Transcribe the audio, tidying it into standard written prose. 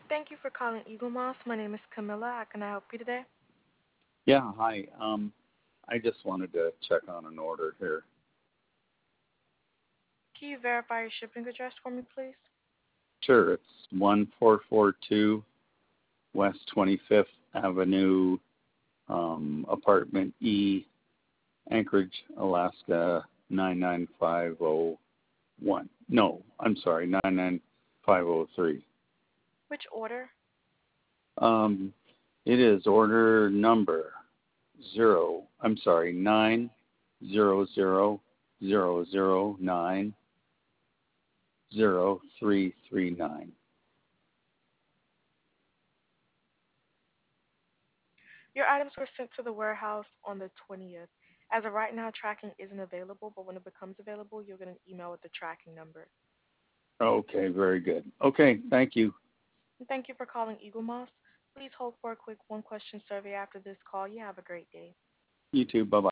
Thank you for calling Eagle Moss. My name is Camilla. How can I help you today? Yeah, hi. I just wanted to check on an order here. Can you verify your shipping address for me, please? Sure, it's 1442 West 25th Avenue, Apartment E, Anchorage, Alaska 99501. No, I'm sorry, 99503. Which order? Um, it is order number 90000090339. Your items were sent to the warehouse on the 20th. As of right now, tracking isn't available, but when it becomes available, you'll get an email with the tracking number. Okay, very good. Okay, thank you. And thank you for calling Eagle Moss. Please hold for a quick one-question survey after this call. You have a great day. You too. Bye-bye.